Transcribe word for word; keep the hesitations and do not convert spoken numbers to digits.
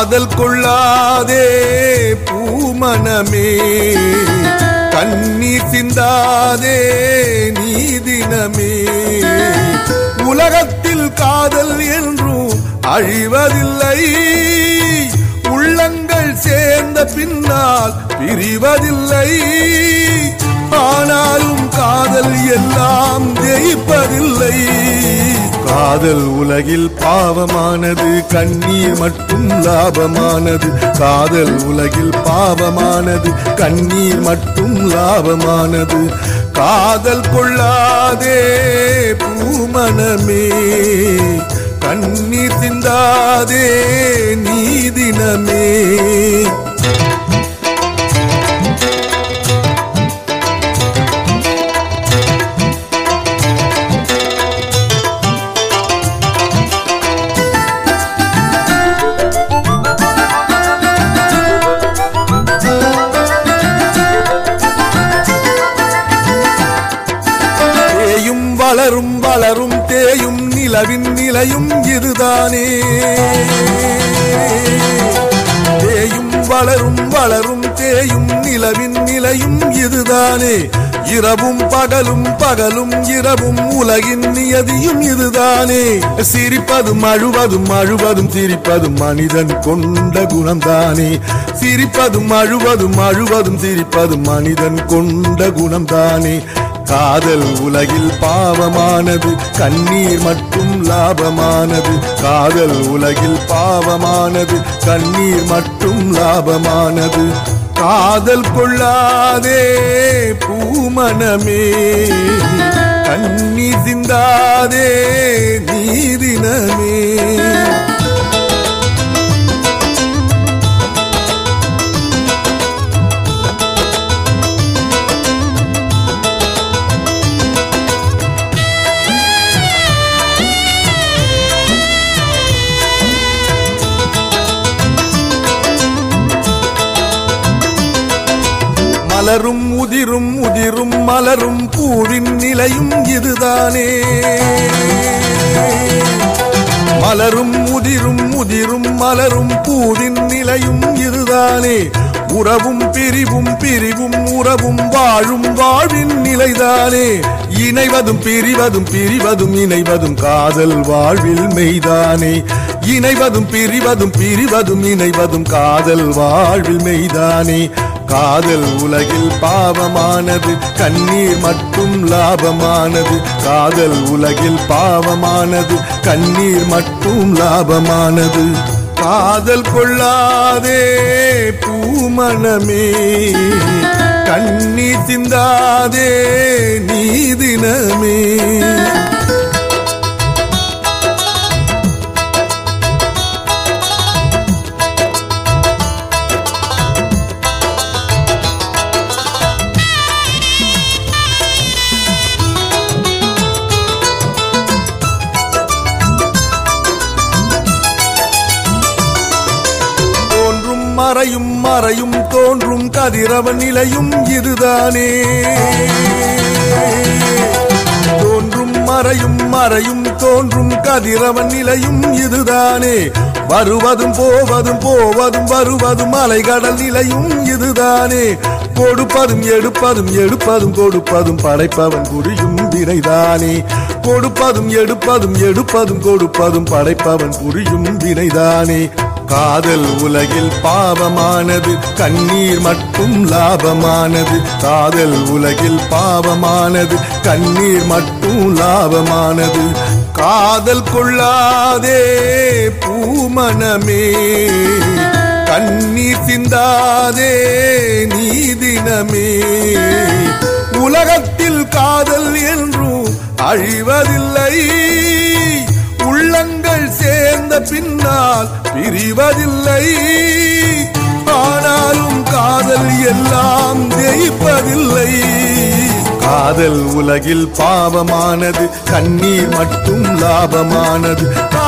காதல் கொள்ளாதே பூமனமே, கண்ணீர் சிந்தாதே நீ தினமே. உலகத்தில் காதல் என்றும் அழிவதில்லை, உள்ளங்கள் சேர்ந்த பின்னால் பிரிவதில்லை. ஆனாலும் காதல் எல்லாம் ஜெயிப்பதில்லை. காதல் உலகில் பாவமானது, கண்ணீர் மட்டும் லாபமானது. காதல் உலகில் பாவமானது, கண்ணீர் மட்டும் லாபமானது. காதல் கொள்ளாதே பூமனமே, கண்ணீர் சிந்தாதே நீ தினமே. வளரும் வளரும் தேயும் நிலவின் நிலையும் இதுதானே. தேயும் வளரும் வளரும் தேயும் நிலவின் நிலையும் இதுதானே. இரவும் பகலும் பகலும் இரவும் உலகின் நியதியும் இதுதானே. சிரிப்பதும் அழுவதும் அழுவதும் சிரிப்பதும் மனிதன் கொண்ட குணம்தானே. சிரிப்பதும் அழுவதும் அழுவதும் சிரிப்பதும் மனிதன் கொண்ட குணம்தானே. காதல் உலகில் பாவமானது, கண்ணீர் மட்டும் லாபமானது. காதல் உலகில் பாவமானது, கண்ணீர் மட்டும் லாபமானது. காதல் கொள்ளாதே பூமனமே, கண்ணீர் சிந்தாதே நீ தினமே. மலரும் உதிரும் உதிரும் மலரும் பூவின் நிலையும் இதுதானே. மலரும் உதிரும் உதிரும் மலரும் பூவின் நிலையும் இதுதானே. உறவும் பிரிவும் பிரிவும் உறவும் வாழும் வாழ்வின் நிலைதானே. இணைவதும் பிரிவதும் பிரிவதும் இணைவதும் காதல் வாழ்வில் மெய்தானே. இணைவதும் பிரிவதும் பிரிவதும் இணைவதும் காதல் வாழ்வில் மெய்தானே. காதல் உலகில் பாவமானது, கண்ணீர் மட்டும் லாபமானது. காதல் உலகில் பாவமானது, கண்ணீர் மட்டும் லாபமானது. காதல் கொள்ளாதே பூமனமே, கண்ணீர் சிந்தாதே நீ தினமே. மறையும் மறையும் தோன்றும் கதிரவன் நிலையும் இதுதானே. தோன்றும் மறையும் மறையும் தோன்றும் கதிரவன் நிலையும் இதுதானே. வருவதும் போவதும் போவதும் வருவதும் அலைகடல் நிலையும் இதுதானே. கொடுப்பதும் எடுப்பதும் எடுப்பதும் கொடுப்பதும் படைப்பவன் புரியும் வினைதானே. கொடுப்பதும் எடுப்பதும் எடுப்பதும் கொடுப்பதும் படைப்பவன் புரியும் வினைதானே. காதல் உலகில் பாவமானது, கண்ணீர் மட்டும் லாபமானது. காதல் உலகில் பாவமானது, கண்ணீர் மட்டும் லாபமானது. காதல் கொள்ளாதே பூமனமே, கண்ணீர் சிந்தாதே நீ தினமே. உலகத்தில் காதல் என்றும் அழிவதில்லை, உள்ளங்கள் சேர்ந்த பின்னால் பிரிவதில்லை. ஆனாலும் காதல் எல்லாம் ஜெயிப்பதில்லை. காதல் உலகில் பாவமானது, கண்ணீர் மட்டும் லாபமானது.